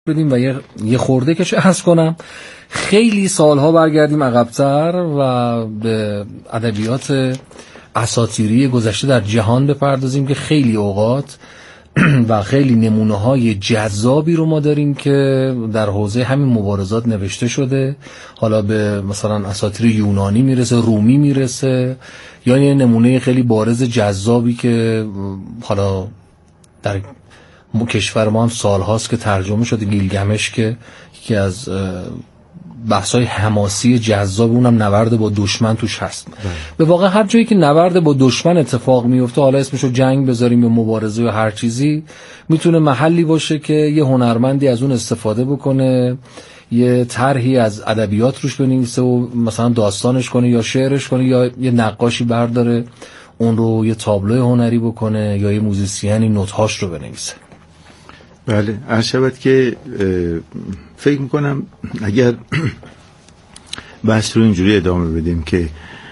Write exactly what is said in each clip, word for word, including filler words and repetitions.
بدیم و یه یه خورده که چه عرض کنم خیلی سالها برگردیم عقب‌تر و به ادبیات اساطیری گذشته در جهان بپردازیم که خیلی اوقات و خیلی نمونه‌های جذابی رو ما داریم که در حوزه همین مبارزات نوشته شده. حالا به مثلا اساطیر یونانی میرسه، رومی میرسه، یا یه نمونه خیلی بارز جذابی که حالا در کشور ما هم سالهاست که ترجمه شده، گیلگمش، که یکی از بحث‌های حماسی جذاب اونم نبرد با دشمن توش هست. به واقع هر جایی که نبرد با دشمن اتفاق میفته، حالا اسمشو جنگ بذاریم یا مبارزه یا هر چیزی، میتونه محلی باشه که یه هنرمندی از اون استفاده بکنه، یه طرحی از ادبیات روش بنویسه و مثلا داستانش کنه یا شعرش کنه، یا یه نقاشی برداره اون رو یه تابلو هنری بکنه، یا یه موزیسیانی نوت‌هاش رو بنویسه. بله، عرض شود که فکر میکنم اگر بحث رو اینجوری ادامه بدیم که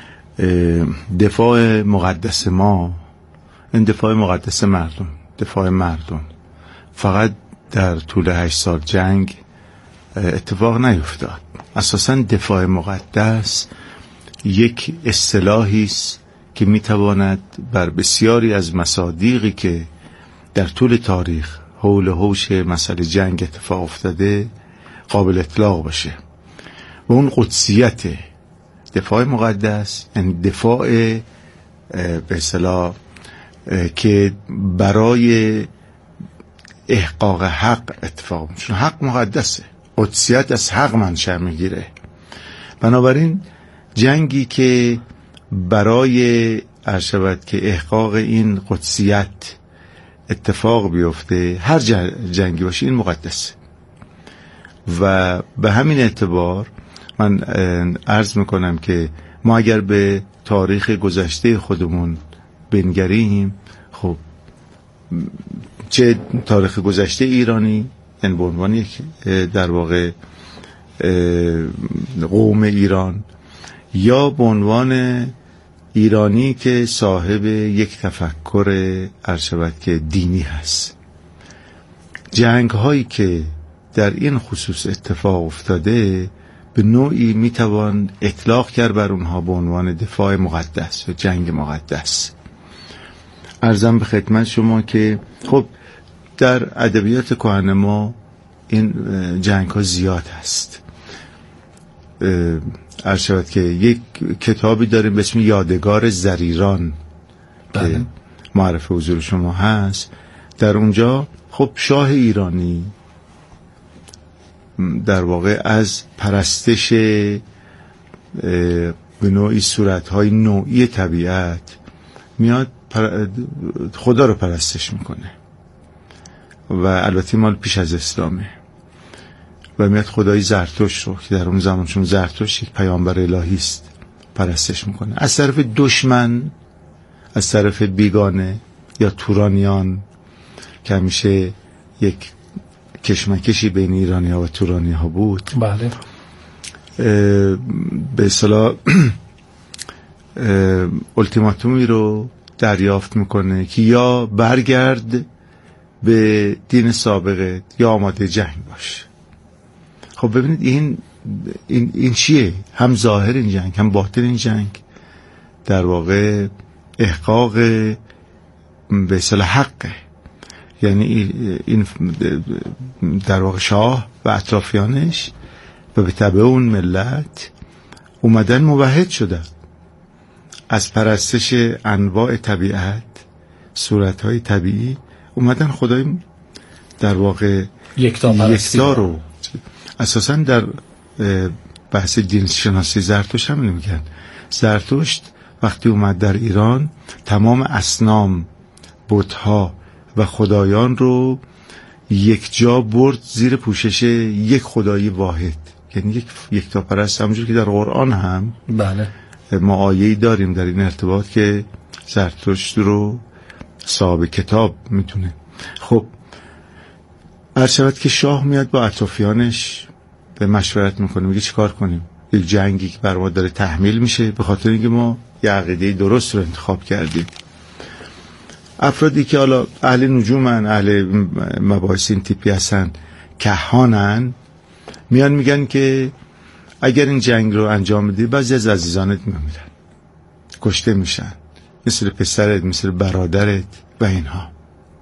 دفاع مقدس ما، این دفاع مقدس مردم، دفاع مردم فقط در طول هشت سال جنگ اتفاق نیفتاد. اساساً دفاع مقدس یک اصطلاحی است که میتواند بر بسیاری از مصادیقی که در طول تاریخ حول و حوش مسئله جنگ اتفاق افتاده قابل اطلاق باشه. و اون قدسیت دفاع مقدس، یعنی دفاع به اصطلاح که برای احقاق حق اتفاق میشه. حق مقدسه، قدسیت از حق منشأ میگیره. بنابراین جنگی که برای ارشبت که احقاق این قدسیت اتفاق بیفته، هر جنگی باشه، این مقدسه. و به همین اعتبار من عرض میکنم که ما اگر به تاریخ گذشته خودمون بنگریم، خب چه تاریخ گذشته ایرانی، یعنی به عنوان یک در واقع قوم ایران، یا به عنوان ایرانی که صاحب یک تفکر عرشبت که دینی هست، جنگ هایی که در این خصوص اتفاق افتاده به نوعی میتوان اطلاق کرد بر اونها به عنوان دفاع مقدس و جنگ مقدس. عرضم به خدمت شما که خب در ادبیات کهن ما این جنگ ها زیاد هست. عرض شود که یک کتابی داریم به اسم یادگار زریران که معرف حضور شما هست. در اونجا خب شاه ایرانی در واقع از پرستش به نوعی صورتهای نوعی طبیعت میاد خدا رو پرستش میکنه، و البته مال پیش از اسلامه، و میاد خدای زرتشت رو که در اون زمان چون زرتشت یک پیامبر الهی است پرستش میکنه. از طرف دشمن، از طرف بیگانه یا تورانیان که همیشه یک کشمکشی بین ایرانی ها و تورانی ها بود، بله، به اصطلاح التیماتومی رو دریافت میکنه که یا برگرد به دین سابقه یا آماده جنگ باش. خب ببینید این این این چیه؟ هم ظاهر این جنگ هم باطن این جنگ در واقع احقاق به اصطلاح حقه. یعنی این در واقع شاه و اطرافیانش و به تبع اون ملت اومدن موحد شدن، از پرستش انواع طبیعت، صورتهای طبیعی، اومدن خدای در واقع یکتا رو. اساساً در بحث دین شناسی زرتشت هم میگن زرتشت وقتی اومد در ایران تمام اصنام، بت‌ها و خدایان رو یک جا برد زیر پوشش یک خدای واحد، یعنی یک یکتا پرست. همونجور که در قرآن هم بله ما آیه‌ای داریم در این ارتباط که زرتشت رو صاحب کتاب میتونه. خب عرض شود که شاه میاد با اطرافیانش به مشورت میکنه، میگه چیکار کنیم؟ یک جنگی که بر ما داره تحمیل میشه به خاطر اینکه ما یه عقیده درست رو انتخاب کردیم. افرادی که حالا اهل نجومن، اهل مباحث این تیپی هستن کهانن، میان میگن که اگر این جنگ رو انجام بدی بعضی از عزیزانت میمیرن، کشته میشن، مثل پسرت، مثل برادرت و اینها،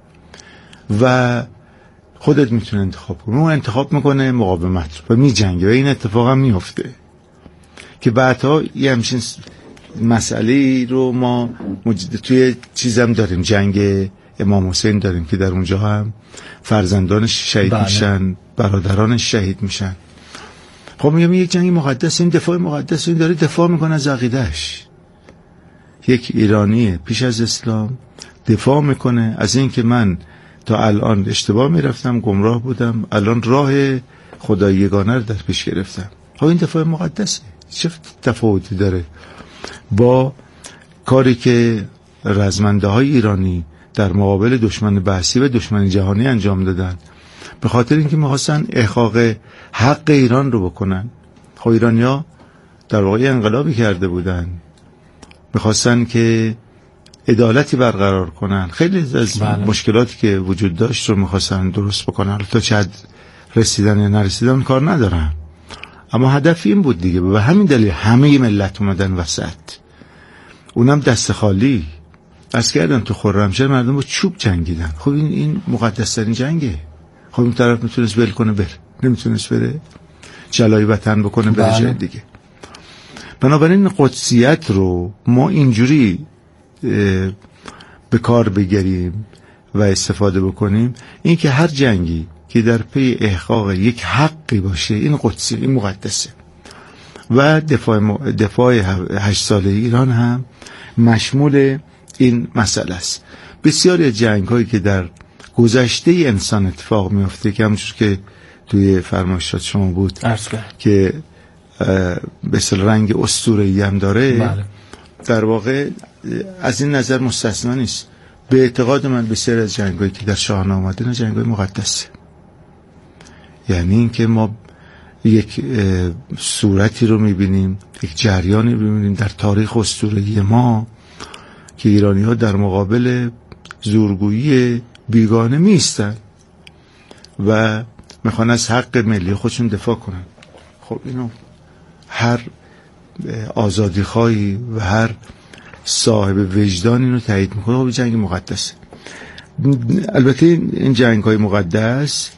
و خودت میتونه انتخاب کنی. اون انتخاب میکنه مقاومت رو و میجنگه و این اتفاق هم میفته که بعدها یه همچین مسئله رو ما توی چیزم داریم، جنگ امام حسین داریم که در اونجا هم فرزندانش شهید بله. میشن، برادرانش شهید میشن. خب میگم یک جنگ مقدس، این دفاع مقدس، این داره دفاع میکنه از عقیدهش. یک ایرانی پیش از اسلام دفاع میکنه از این که من تا الان اشتباه میرفتم، گمراه بودم، الان راه خدای یگانه رو در پیش گرفتم. خب این دفاع مقدسه. چه تفاوتی داره با کاری که رزمنده های ایرانی در مقابل دشمن بحثی و دشمن جهانی انجام دادن، به خاطر اینکه می‌خواستن احقاق حق ایران رو بکنن. خب ایرانی‌ها در واقع انقلابی کرده بودن، می‌خواستن که عدالتی برقرار کنن، خیلی از بله. مشکلاتی که وجود داشت رو می‌خواستن درست بکنن. تا چه رسیدن یا نرسیدن کار ندارن، اما هدف این بود دیگه. به همین دلیل همه ملت اومدن وسط، اونم دست خالی. از کردن تو خرمشهر مردم با چوب جنگیدن. خب این این مقدس ترین جنگه. خب این طرف میتونست ول کنه بره، نمیتونست بره جلای وطن بکنه بره جای دیگه. بنابراین قدسیت رو ما اینجوری به کار بگیریم و استفاده بکنیم، این که هر جنگی که در پی احقاق یک حقی باشه، این قدسی، این مقدسه. و دفاع دفاع هشت ساله ایران هم مشمول این مسئله است. بسیاری جنگ هایی که در گذشته انسان اتفاق میفته که همونجور که توی فرمایشات شما بود که به اصطلاح رنگ اسطوره‌ای هم داره بله. در واقع از این نظر مستثنا نیست. به اعتقاد من بسیاری از جنگ هایی که در شاهنامه اومده جنگ های مقدسه. یعنی این که ما یک صورتی رو میبینیم، یک جریانی رو میبینیم در تاریخ اسطوره‌ای ما که ایرانی ها در مقابل زورگویی بیگانه میستن و میخوان از حق ملی خودشون دفاع کنن. خب اینو هر آزادی خواهی و هر صاحب وجدان اینو تایید میکنه. خب جنگ مقدسه. البته این جنگ های مقدس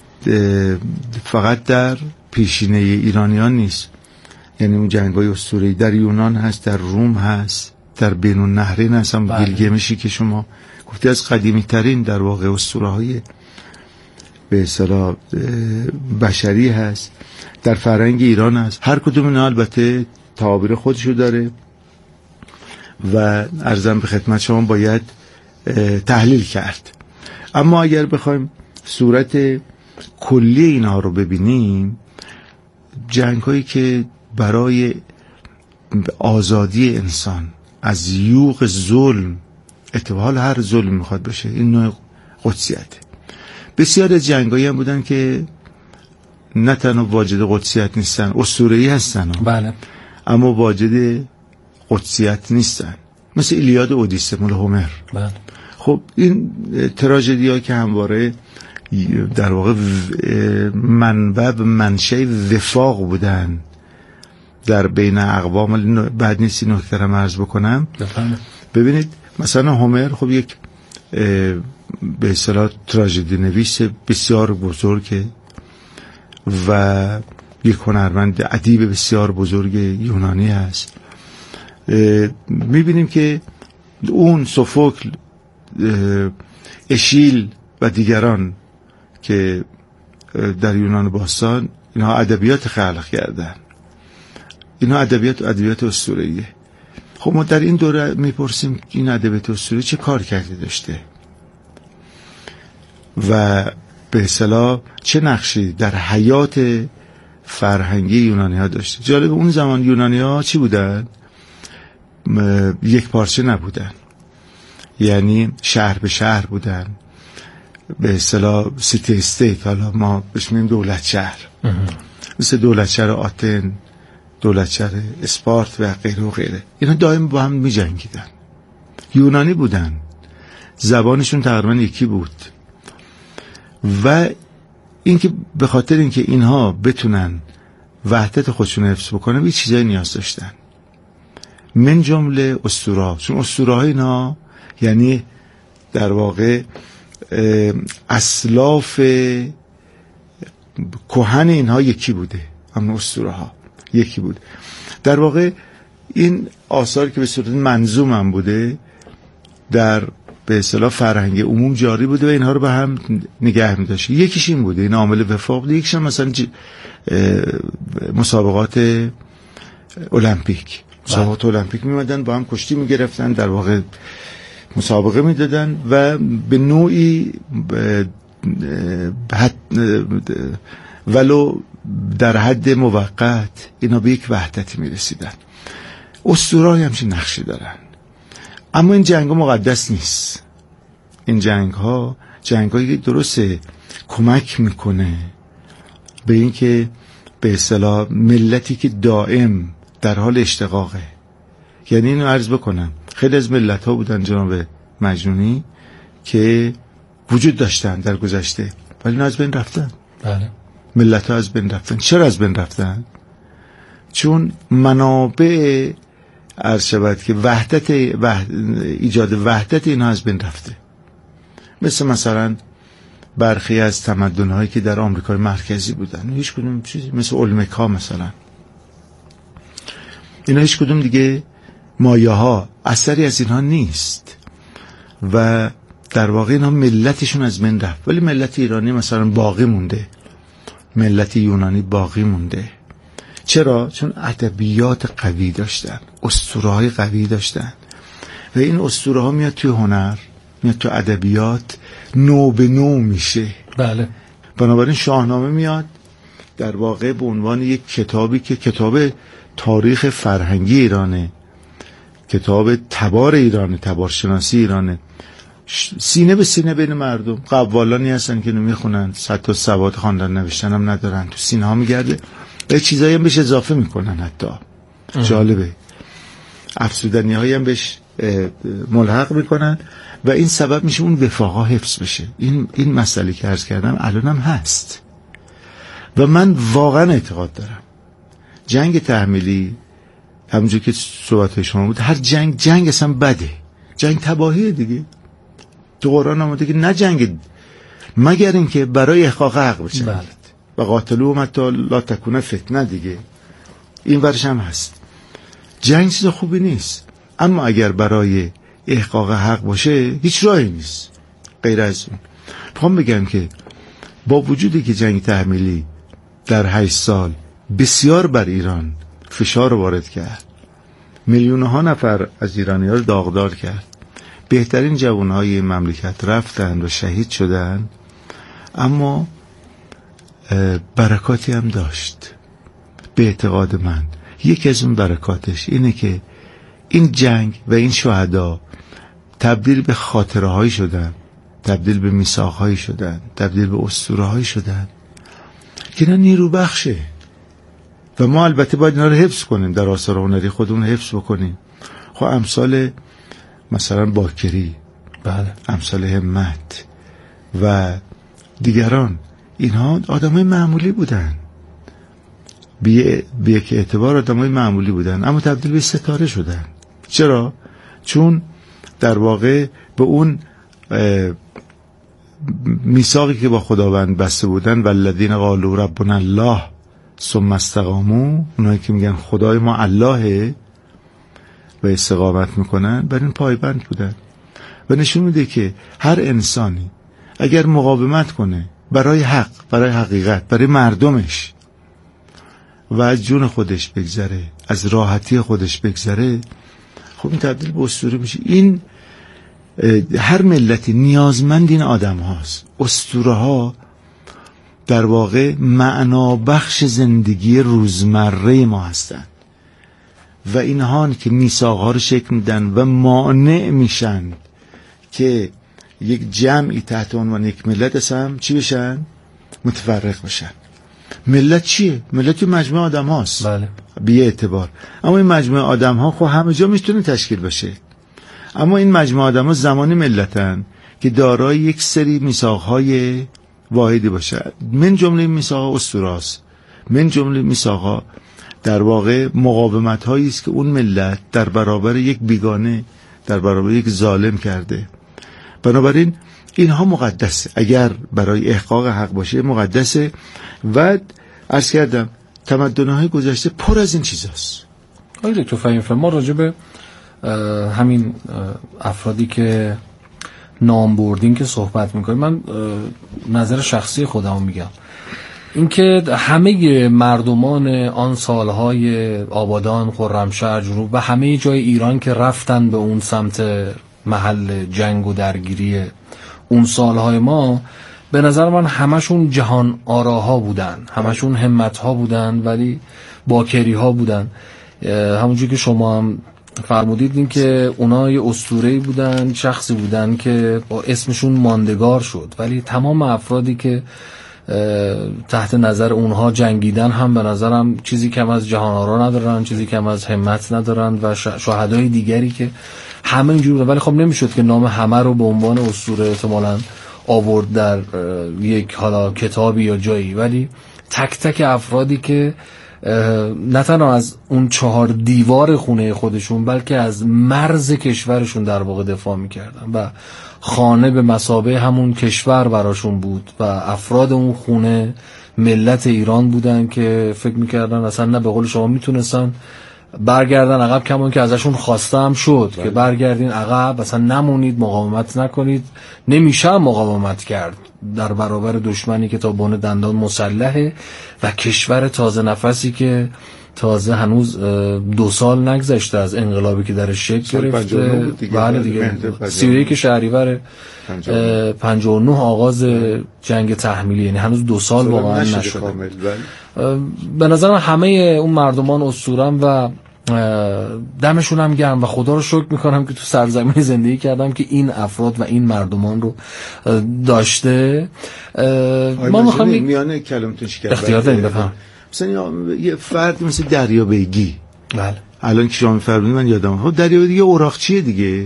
فقط در پیشینه ایرانیان نیست، یعنی اون جنگ های اسطوره‌ای در یونان هست، در روم هست، در بین النهرین هست، هم گیلگمشی که شما گفتی از قدیمی ترین در واقع اسطوره های به اصطلاح بشری هست، در فرهنگ ایران هست. هر کدوم اینا البته تعابیر خودشو داره و عرضم به خدمت شما باید تحلیل کرد. اما اگر بخوایم صورت کلی اینها رو ببینیم، جنگ هایی که برای آزادی انسان از یوغ ظلم، اتفاق هر ظلم میخواد بشه، این نوع قدسیته. بسیار از جنگ هایی هم بودن که نه تنها واجد قدسیت نیستن، اسطوره‌ای هستن بله. اما واجد قدسیت نیستن، مثل ایلیاد و اودیسه مال هومر بله. خب این تراژدی ها که همواره در واقع منبع و منشأ وفاق بودن در بین اقوام. بعد نیست این نکته رو عرض بکنم. بفهم. ببینید مثلا هومر خب یک به اصطلاح تراژدی نویس بسیار بزرگه و یک هنرمند ادیب بسیار بزرگ یونانی هست. میبینیم که اون سوفوکل، اشیل و دیگران که در یونان باستان اینها ادبیات خلق کردن، اینها ادبیات ادبیات اسطوره‌ایه. خب ما در این دوره میپرسیم این ادبیات اسطوره‌ای چه کار کرده داشته و به اصطلاح چه نقشی در حیات فرهنگی یونانی ها داشته. جالب اون زمان یونانی ها چی بودن؟ یک پارچه نبودن، یعنی شهر به شهر بودن، به اصطلاح سیتی استیت، حالا ما بهش میگیم دولت شهر، مثل دولت شهر آتن، دولت شهر اسپارت و غیره و غیره. اینا دائم با هم می جنگیدن. یونانی بودن، زبانشون تقریبا یکی بود و این که به خاطر اینکه اینها بتونن وحدت خودشون حفظ بکنن، یه چیزایی نیاز داشتن، من جمله اسطوره. چون اسطوره های اینا یعنی در واقع اسلاف کهن اینها یکی بوده، اما اسطوره ها یکی بوده. در واقع این آثاری که به صورت منظوم هم بوده در به اصطلاح فرهنگ عموم جاری بوده و اینها رو به هم نگه می داشته. یکیش این بوده، این عامل وفاق بوده. یکیش مثلا مسابقات المپیک، مسابقات المپیک میمدن با هم کشتی میگرفتن، در واقع مسابقه میدادن و به نوعی ولو در حد موقت اینا به یک وحدتی میرسیدن. اسطوره‌ای همچین نقشی دارن. اما این جنگ ها مقدس نیست. این جنگ ها جنگ هایی درسته کمک میکنه به این که به اصطلاح ملتی که دائم در حال اشتقاقه. یعنی اینو عرض بکنم خیلی از ملت ها بودن جناب مجنونی که وجود داشتن در گذشته ولی نه از بین رفتن. بله. ملت ها از بین رفتن. چرا از بین رفتن؟ چون منابع عرض شود که وحدت وحد... ایجاد وحدت اینها از بین رفته. مثل مثلا برخی از تمدن‌هایی که در آمریکای مرکزی بودن، هیچ کدوم چیزی مثل اولمک‌ها مثلا، اینا هیچ کدوم دیگه مایه‌ها اثری از اینها نیست و در واقع اینها ملتشون از بین رفت. ولی ملت ایرانی مثلا باقی مونده، ملت یونانی باقی مونده. چرا؟ چون ادبیات قوی داشتن، اسطوره‌های قوی داشتن و این اسطوره‌ها میاد توی هنر، میاد توی ادبیات، نو به نو میشه. بله. بنابراین شاهنامه میاد در واقع به عنوان یک کتابی که کتاب تاریخ فرهنگی ایرانه، کتاب تبار ایرانه، تبارشناسی ایرانه، سینه به سینه بین مردم. قوالانی هستن که نمیخونن، صد تا سواد خواندن نوشتن هم ندارن، تو سینه ها میگرده و چیزایی هم بهش اضافه میکنن، حتی اه. جالبه افسودنی هایی هم بهش ملحق میکنن و این سبب میشه اون وفاقا حفظ بشه. این این مسئله که عرض کردم الان هم هست و من واقعا اعتقاد دارم جنگ تحمیلی همونجور که صحبت شما بود، هر جنگ جنگ اصلا بده، جنگ تباهیه دیگه. تو قرآن آمده که نه جنگ مگر اینکه برای احقاق حق بشه. بله. و قاتلو متا لا تکونه فتنه دیگه، این ورش هم هست. جنگ چیز خوبی نیست، اما اگر برای احقاق حق باشه هیچ راهی نیست غیر از اون. میخوام بگم که با وجودی که جنگ تحمیلی در هشت سال بسیار بر ایران فشار وارد کرد، میلیون ها نفر از ایرانی ها رو داغدار کرد، بهترین جوانهای مملکت رفتن و شهید شدن، اما برکاتی هم داشت. به اعتقاد من یکی از اون برکاتش اینه که این جنگ و این شهدا تبدیل به خاطره هایی شدن، تبدیل به میثاق هایی شدن، تبدیل به اسطوره هایی شدن که اینا نیرو بخشه و ما البته باید اینا رو حفظ کنیم، در آثار هنری خودمون حفظ بکنیم. خب امثال مثلا باکری، بله، امثال همت و دیگران، اینها آدمای معمولی بودن، به یک اعتبار آدمای معمولی بودن، اما تبدیل به ستاره شدن. چرا؟ چون در واقع به اون میثاقی که با خداوند بسته بودن، والذین قالوا ربنا الله ثم استقاموا، اونایی که میگن خدای ما اللهه و استقامت میکنن، بر این پایبند بودن و نشون میده که هر انسانی اگر مقاومت کنه برای حق، برای حقیقت، برای مردمش و از جون خودش بگذره، از راحتی خودش بگذره، خب این تبدیل به اسطوره میشه. این هر ملتی نیازمند این آدم هاست. اسطوره ها در واقع معنا بخش زندگی روزمره ما هستند و اینها که میثاق ها رو شکل میدن و مانع میشن که یک جمعی تحت عنوان یک ملت اصلا چی بشن؟ متفرق بشن. ملت چیه؟ ملت مجموعه آدم هاست. بله. بی اعتبار. اما این مجموعه آدم ها خب همه جا میتونه تشکیل بشه، اما این مجموعه آدم ها زمانی ملتن که دارای یک سری میثاق های واحدی باشه. من جمله میثاق اسطوراست، من جمله میثاق در واقع مقاومت هایی است که اون ملت در برابر یک بیگانه، در برابر یک ظالم کرده. بنابراین اینها مقدسه، اگر برای احقاق حق باشه مقدسه. و عرض کردم تمدن‌های گذشته پر از این چیزاست. آقای دکتر فهیم فرما راجع به همین افرادی که نام بردین که صحبت میکنیم، من نظر شخصی خودمو میگم، اینکه همه مردمان آن سالهای آبادان، خرمشهر، جنوب و همه جای ایران که رفتن به اون سمت محل جنگ و درگیری اون سالهای ما، به نظر من همشون جهان آراها بودن، همشون همتها بودن ولی باکری ها بودن. همونجوری که شما هم فرمودید این که اونا یه اسطوره‌ای بودن، شخصی بودن که با اسمشون ماندگار شد، ولی تمام افرادی که تحت نظر اونها جنگیدن هم به نظرم چیزی کم از جهان آرا ندارن، چیزی کم از همت ندارن و شهدای دیگری که همه اینجوری بودن. ولی خب نمیشد که نام همه رو به عنوان اسطوره احتمالاً آورد در یک حالا کتابی یا جایی، ولی تک تک افرادی که نه تنها از اون چهار دیوار خونه خودشون بلکه از مرز کشورشون در واقع دفاع میکردن و خانه به مثابه همون کشور براشون بود و افراد اون خونه ملت ایران بودن که فکر میکردن اصلا نه به قول شما میتونستن برگردن عقب، کمان که ازشون خواسته هم شد بله. که برگردین عقب، اصلا نمونید، مقاومت نکنید. نمیشه مقاومت کرد در برابر دشمنی که تا بن دندان مسلحه و کشور تازه نفسی که تازه هنوز دو سال نگذشته از انقلابی که درش شکل گرفته. بله دیگه سی و یک شهریور پنجاه و نه آغاز جنگ تحمیلی، یعنی هنوز دو سال واقعا نشده. به نظرم همه اون مردمان اسطوره‌ام و دمشون هم گرم و خدا رو شکر میکنم که تو سرزمین زندگی کردم که این افراد و این مردمان رو داشته. ما میخوام میانه کلمتون شکر اختیار داریم بفهم. مثلا یه فرد مثل دریا بیگی، بله الان که شما میفرمایید من یادم خب دریا بیگی اوراقچیه دیگه،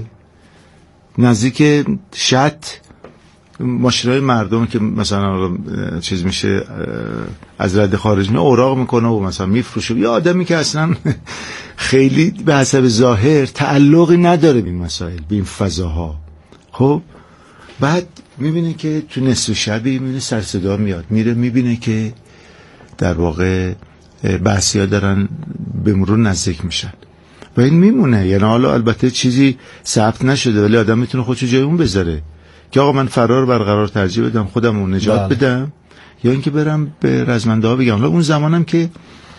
نزدیک شط ماشینای مردم که مثلا چیز میشه از رد خارج میاد اوراق میکنه و مثلا میفروشه. یه آدمی که اصلا خیلی به حسب ظاهر تعلقی نداره به این مسائل، به این فضاها. خب بعد میبینه که تو نصف شبی میبینه سر صدا میاد، میره میبینه که در واقع بحثی ها دارن به مرور نزدیک میشن و این میمونه. یعنی حالا البته چیزی ثبت نشده ولی آدم میتونه خودشو جای اون بذاره که آقا من فرار برقرار ترجیح بدم، خودم رو نجات بله. بدم یا اینکه برم به رزمنده ها بگم. حالا اون زمانم که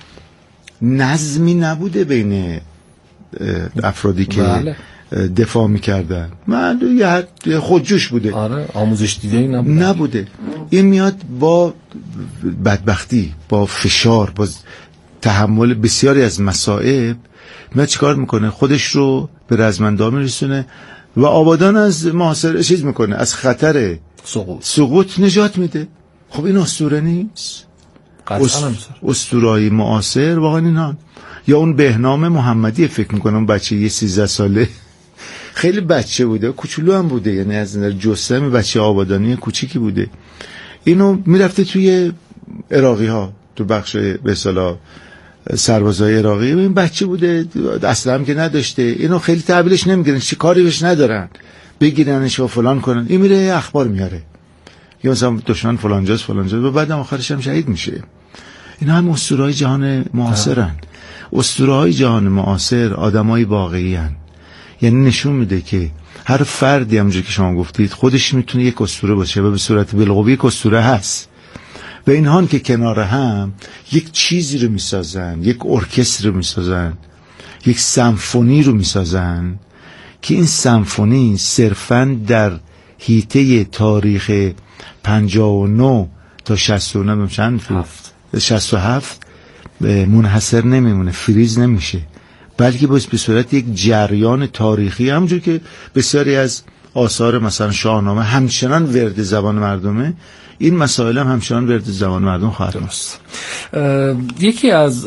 نظمی نبوده بین افرادی که بله. دفاع میکردن، من یه خودجوش بوده. آره آموزش دیده نبوده. نبوده. این میاد با بدبختی، با فشار، با تحمل بسیاری از مصائب میاد چیکار میکنه؟ خودش رو به رزمنده ها میرسونه و آبادان از محاصره چیز میکنه، از خطر سقوط سقوط نجات میده. خب این اسطوره نیست؟ اسطوره‌ای معاصر واقعا اینا. یا اون بهنام محمدی فکر میکنم اون بچه یه سیزده ساله خیلی بچه بوده، کوچولو هم بوده، یعنی از نظر جسم بچه آبادانی کوچیکی بوده. اینو میرفته توی عراقی ها، تو بخش به اصطلاح سربازای عراقی، این بچه بوده اصلا هم که نداشته، اینو خیلی تحویلش نمیگیرن، چی کاری بهش ندارن، بگیرنش و فلان کنن. این میره اخبار میاره یا مثلا دشمن فلانجاست فلانجاست و بعدم آخرش هم شهید میشه. اینا هم اسطوره‌های جهان معاصرن. اسطوره‌های جهان معاصر آدمای واقعی هن. یعنی نشون میده که هر فردی همونجوری که شما گفتید خودش میتونه یک اسطوره باشه و به صورت بالقوه یک اسطوره هست و اینها که کنار هم یک چیزی رو میسازن، یک ارکستر رو میسازن، یک سمفونی رو میسازن که این سمفونی صرفاً در حیطه تاریخ پنجاه و نه تا شصت و نه چند هفت شصت و هفت منحصر نمیمونه، فریز نمیشه، بلکه باز به صورت یک جریان تاریخی، همونجور که بسیاری از آثار مثلا شاهنامه همچنان ورد زبان مردمه، این مسائل هم همچنان ورد زبان مردم خواهد است. یکی از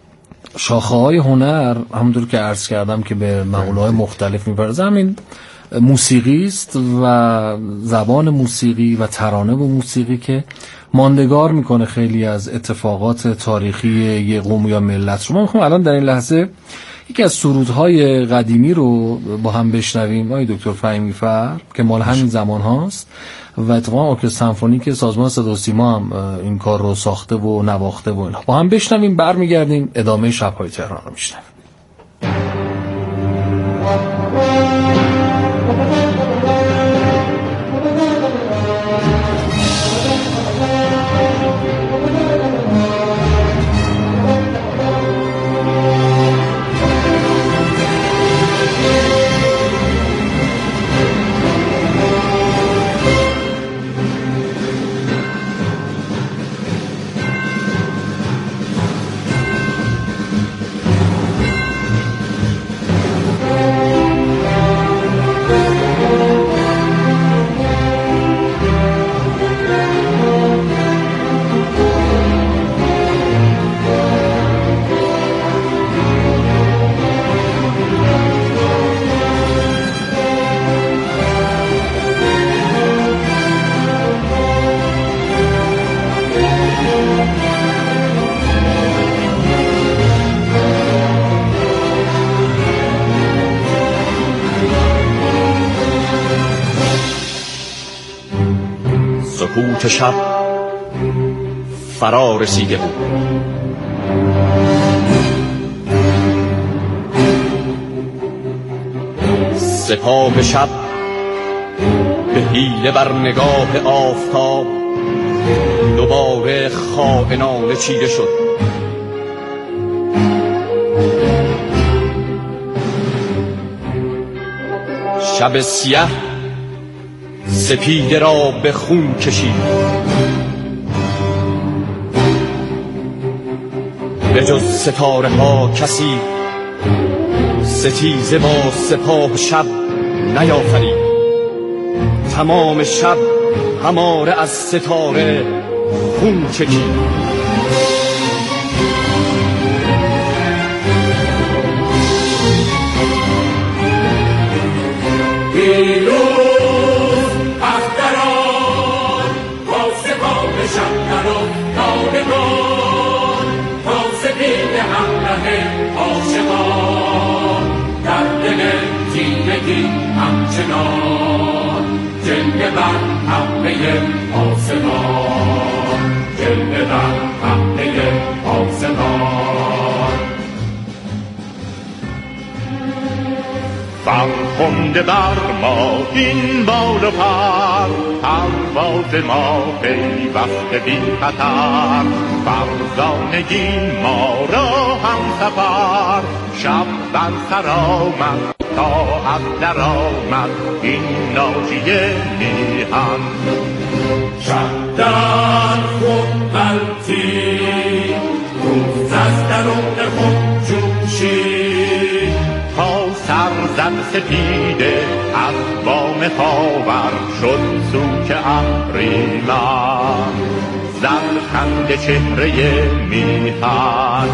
شاخه‌های هنر همونطور که عرض کردم که به مقوله‌های مختلف می‌پردازه، همین موسیقی است و زبان موسیقی و ترانه و موسیقی که ماندگار میکنه خیلی از اتفاقات تاریخی یه قوم یا ملت رو. ما میخوام الان در این لحظه یکی از سرودهای قدیمی رو با هم بشنویم، آقای دکتر فهیمی فر، که مال همین زمان هاست و اتفاقا ارکستر سمفونیک سازمان صدا و سیما هم این کار رو ساخته و نواخته و اینا. با هم بشنویم، برمیگردیم ادامه شب‌های تهران رو میشنویم. سکوت شب فرا رسیده بود. سپاه شب به حیله بر نگاه آفتاب دوباره خائنانه چیده شد. شب سیه سپیده را به خون کشید. به جز ستاره ها کسی ستیزه با سپاه شب نیافرید. تمام شب هماره از ستاره خون چکید. همچنان جلوه بر حمله آسمان، جلوه بر حمله آسمان. فرخنده بر ما این بال و پر، پرواز ما پیوسته بی خطر. فرزانگی ما را هم سفر، شب بر سر آمد تا از در آمد این ناجیه میهن. شب در خود غلطی، روز از درون خود جوشید. تا سر زد سپیده از بام خاور شد سوک اهریمن، زد خنده چهره میهن.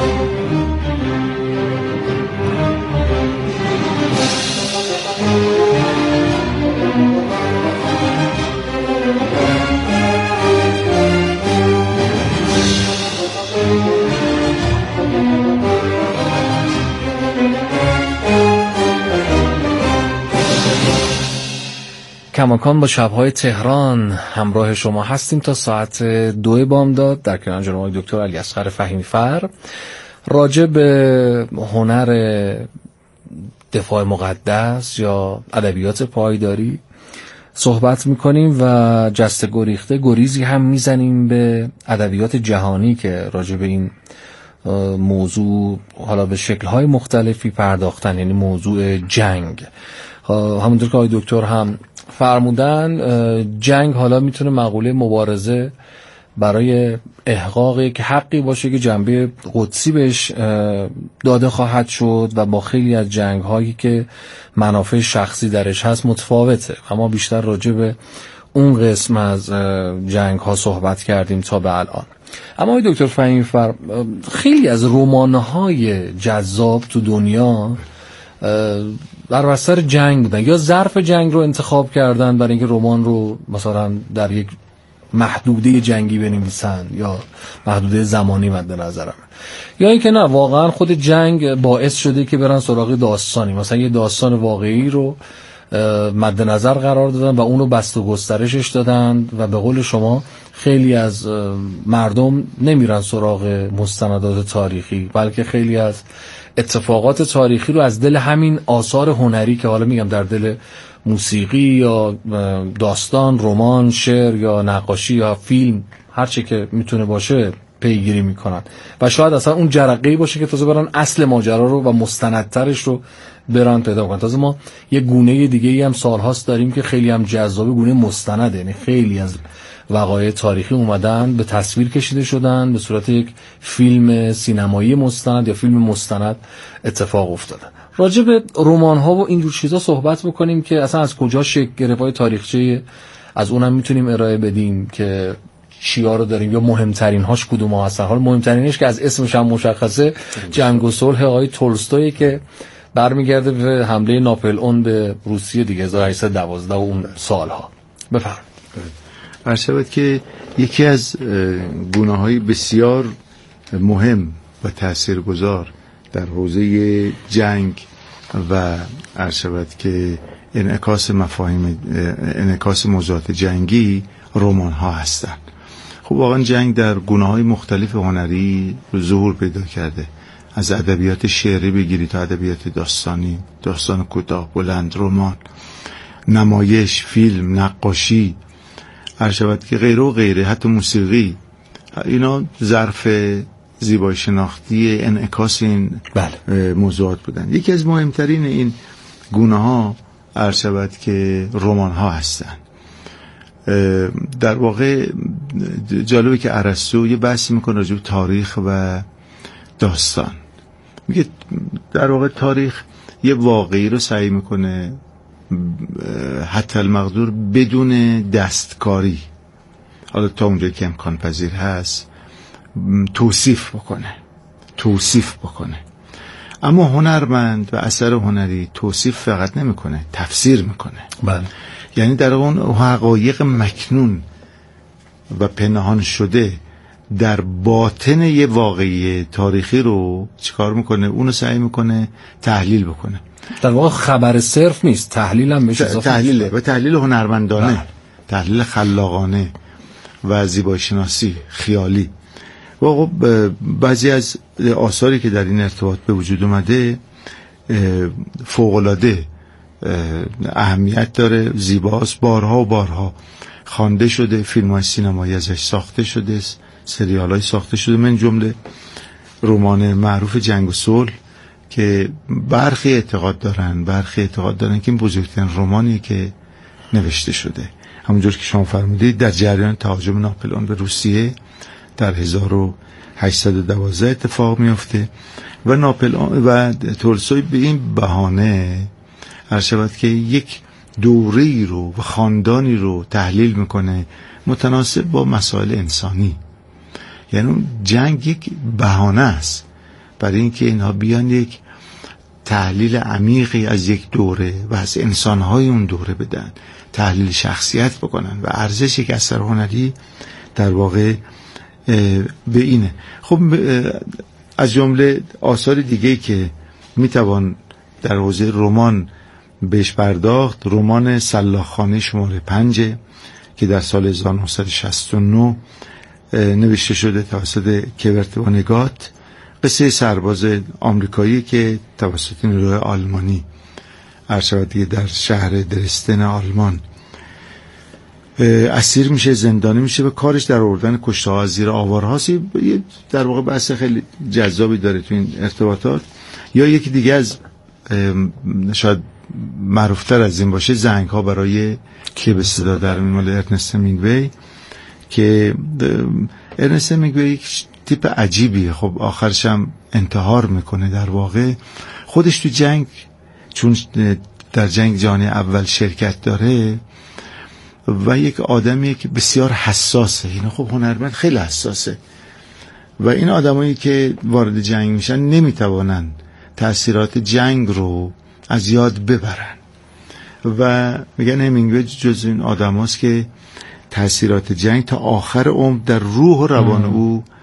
کماکان با شب‌های تهران همراه شما هستیم تا ساعت دو بامداد در کنار جناب دکتر علیاصغر فهیمی فر. راجع به هنر دفاع مقدس یا ادبیات پایداری صحبت میکنیم و جسته گریخته گریزی هم میزنیم به ادبیات جهانی که راجع به این موضوع حالا به شکل‌های مختلفی پرداختن، یعنی موضوع جنگ. همونطور که آقای دکتر هم فرمودن، جنگ حالا میتونه مقوله مبارزه برای احقاق یک حقی باشه که جنبه قدسی بهش داده خواهد شد و با خیلی از جنگ هایی که منافع شخصی درش هست متفاوته. اما بیشتر راجع به اون قسم از جنگ ها صحبت کردیم تا به الان. اما آقای دکتر فهیمی فر، خیلی از رمان‌های جذاب تو دنیا در بستر جنگ بودن یا ظرف جنگ رو انتخاب کردن برای اینکه رمان رو مثلا در یک محدوده جنگی بنویسن یا محدوده زمانی مد نظرم، یا اینکه نه واقعا خود جنگ باعث شده که برن سراغ داستانی، مثلا یه داستان واقعی رو مد نظر قرار دادن و اونو بست و گسترشش دادن و به قول شما خیلی از مردم نمیرن سراغ مستندات تاریخی، بلکه خیلی از اتفاقات تاریخی رو از دل همین آثار هنری که حالا میگم در دل موسیقی یا داستان، رمان، شعر یا نقاشی یا فیلم، هر چی که میتونه باشه پیگیری میکنن و شاید اصلا اون جرقه‌ای باشه که تازه برن اصل ماجرا رو و مستندترش رو برن پیدا کنن. تازه ما یه گونه دیگه ای هم سالهاست داریم که خیلی هم جذابه، گونه مستنده، یعنی خیلی از وقایع تاریخی اومدن به تصویر کشیده شدن به صورت یک فیلم سینمایی مستند یا فیلم مستند اتفاق افتادن. راجع به رمان ها و این جور چیزا صحبت بکنیم که اصلا از کجا شکل گرفت، های تاریخچه از اونم میتونیم ارائه بدیم که چیا رو داریم یا مهمترین هاش کدوم ها هستن. حالا مهمترینش که از اسمش هم مشخصه جنگ و صلح آقای تولستوی که برمیگرده به حمله ناپلئون به روسیه دیگه هزار و هشتصد و دوازده و اون سالها. بفرمایید. عرض شود که یکی از گونه‌های بسیار مهم و تاثیرگذار در حوزه جنگ و عرض شود که انعکاس مفاهیم انعکاس موضوعات جنگی رمان ها هستند. خب واقعا جنگ در گونه‌های مختلف هنری ظهور پیدا کرده، از ادبیات شعری بگیری تا ادبیات داستانی، داستان کوتاه، بلند، رمان، نمایش، فیلم، نقاشی، هر شود که غیره و غیره، حتی موسیقی، اینا ظرف زیبایی شناختی انعکاس این بله. موضوعات بودن. یکی از مهمترین این گونه ها هر شود که رمان ها هستن. در واقع جالبه که ارسطو یه بحثی میکنه راجع به تاریخ و داستان. میگه در واقع تاریخ یه واقعی رو سعی میکنه حتی المقدور بدون دستکاری، حالا تا اونجایی که امکان پذیر هست، توصیف بکنه توصیف بکنه اما هنرمند و اثر هنری توصیف فقط نمیکنه، تفسیر میکنه. بله. یعنی در اون حقایق مکنون و پنهان شده در باطن یه واقعی تاریخی رو چیکار میکنه؟ اونو سعی میکنه تحلیل بکنه. در واقع خبر صرف نیست، تحلیل هم میشه. تحلیله و تحلیل هنرمندانه، بله. تحلیل خلاقانه و زیبایی شناسی خیالی. و بعضی از آثاری که در این ارتباط به وجود اومده فوق‌العاده اهمیت داره، زیباست، بارها و بارها خوانده شده، فیلم‌های سینمایی ازش ساخته شده، سریال‌های ساخته شده، من جمله رمان معروف جنگ و صلح که برخی اعتقاد دارن برخی اعتقاد دارن که این بزرگترین رمانیه که نوشته شده. همونجور که شما فرمودید در جریان تهاجم ناپلئون به روسیه در هزار و هشتصد و دوازده اتفاق میفته و ناپلئون و تولستوی به این بهانه هر شود که یک دوره‌ای رو و خاندانی رو تحلیل میکنه متناسب با مسائل انسانی. یعنی جنگ یک بهانه است برای اینکه اینها بیان یک تحلیل عمیقی از یک دوره و از انسانهای اون دوره بدن، تحلیل شخصیت بکنن و ارزش یک اثر هنری در واقع به اینه. خب از جمله آثار دیگه که میتوان در حوزه رمان بهش پرداخت، رمان سلاخ‌خانه شماره پنج که در سال هزار و نهصد و شصت و نه نوشته شده توسط کورت وانگات، قصه سرباز آمریکایی که توسط نیروهای آلمانی ارشد در شهر درستن آلمان اسیر میشه، زندانی میشه و کارش در آوردن کشته ها از زیر آوارهاست. در واقع بحث خیلی جذابی داره تو این ارتباطات. یا یکی دیگه از شاید معروفتر از این باشه، زنگ ها برای که به صدا در مال ارنست همینگوی که ارنست همینگوی یک تیپ عجیبیه. خب آخرش هم انتحار میکنه. در واقع خودش تو جنگ، چون در جنگ جهانی اول شرکت داره و یک آدمیه که بسیار حساسه. این خب هنرمند خیلی حساسه و این آدمایی که وارد جنگ میشن نمیتوانن تأثیرات جنگ رو از یاد ببرن. و میگن همینگوی جز این آدم هاست که تأثیرات جنگ تا آخر عمر در روح و روان او